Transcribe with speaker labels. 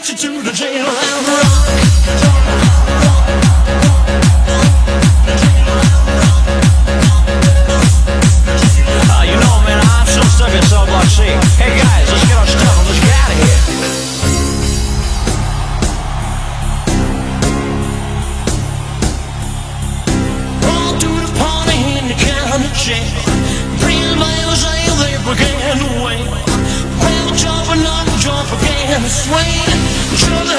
Speaker 1: takes you to the jail and rock. You know, man, I'm so stuck at Cell Block C. Hey guys, let's get our stuff and let's get out of here. Roll to the party in the county jail. Bring my Jose, they began to wail. Well, jumping up, jump again, swing.